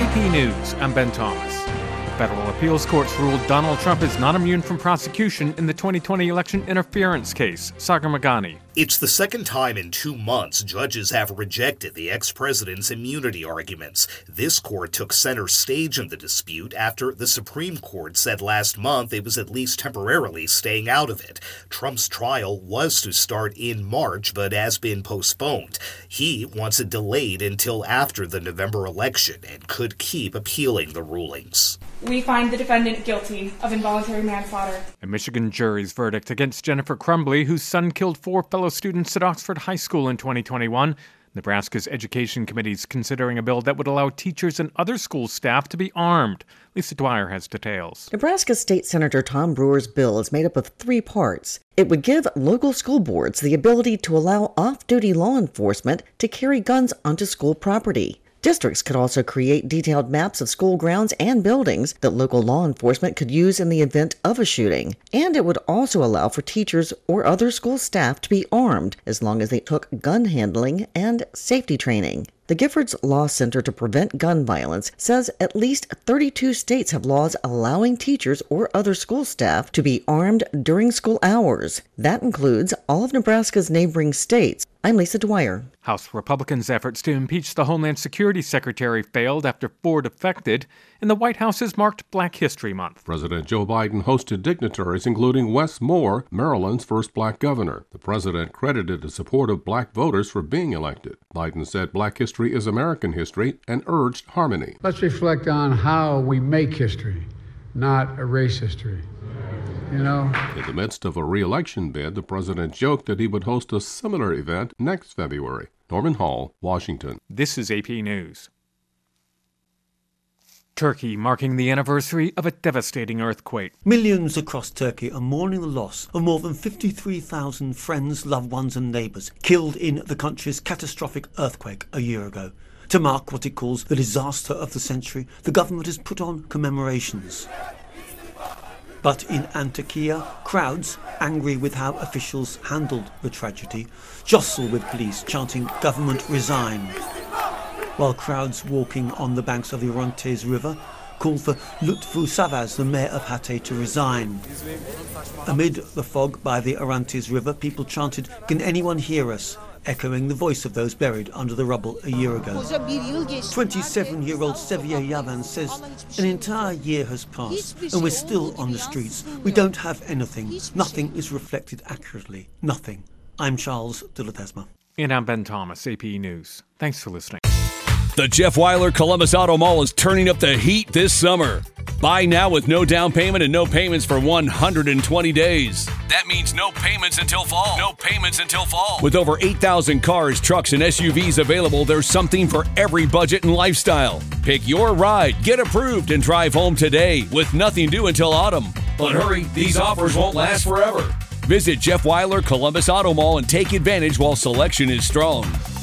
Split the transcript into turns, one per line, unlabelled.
AP News, I'm Ben Thomas. Federal appeals courts ruled Donald Trump is not immune from prosecution in the 2020 election interference case. Sagar Magani.
It's the second time in 2 months judges have rejected the ex-president's immunity arguments. This court took center stage in the dispute after the Supreme Court said last month it was at least temporarily staying out of it. Trump's trial was to start in March, but has been postponed. He wants it delayed until after the November election and could keep appealing the rulings.
We find the defendant guilty of involuntary manslaughter.
A Michigan jury's verdict against Jennifer Crumbley, whose son killed 4 fellow students at Oxford High School in 2021. Nebraska's Education Committee is considering a bill that would allow teachers and other school staff to be armed. Lisa Dwyer has details.
Nebraska State Senator Tom Brewer's bill is made up of 3 parts. It would give local school boards the ability to allow off-duty law enforcement to carry guns onto school property. Districts could also create detailed maps of school grounds and buildings that local law enforcement could use in the event of a shooting. And it would also allow for teachers or other school staff to be armed as long as they took gun handling and safety training. The Giffords Law Center to Prevent Gun Violence says at least 32 states have laws allowing teachers or other school staff to be armed during school hours. That includes all of Nebraska's neighboring states. I'm Lisa Dwyer.
House Republicans' efforts to impeach the Homeland Security Secretary failed after 4 defected, and the White House has marked Black History Month.
President Joe Biden hosted dignitaries including Wes Moore, Maryland's first black governor. The president credited the support of black voters for being elected. Biden said Black history is American history and urged harmony.
Let's reflect on how we make history, not erase history. In
the midst of a re-election bid, the president joked that he would host a similar event next February. Norman Hall, Washington.
This is AP News. Turkey marking the anniversary of a devastating earthquake.
Millions across Turkey are mourning the loss of more than 53,000 friends, loved ones and neighbours killed in the country's catastrophic earthquake a year ago. To mark what it calls the disaster of the century, the government has put on commemorations. But in Antakya, crowds, angry with how officials handled the tragedy, jostle with police chanting "Government resign," while crowds walking on the banks of the Orontes River called for Lutfu Savas, the mayor of Hatay, to resign. Amid the fog by the Orontes River, people chanted, "Can anyone hear us?" echoing the voice of those buried under the rubble a year ago. 27-year-old Sevier Yavan says an entire year has passed and we're still on the streets. We don't have anything. Nothing is reflected accurately. Nothing. I'm Charles de Ledesma.
And I'm Ben Thomas, AP News. Thanks for listening.
The Jeff Weiler Columbus Auto Mall is turning up the heat this summer. Buy now with no down payment and no payments for 120 days. That means no payments until fall. No payments until fall. With over 8,000 cars, trucks, and SUVs available, there's something for every budget and lifestyle. Pick your ride, get approved, and drive home today with nothing due until autumn. But hurry, these offers won't last forever. Visit Jeff Weiler Columbus Auto Mall and take advantage while selection is strong.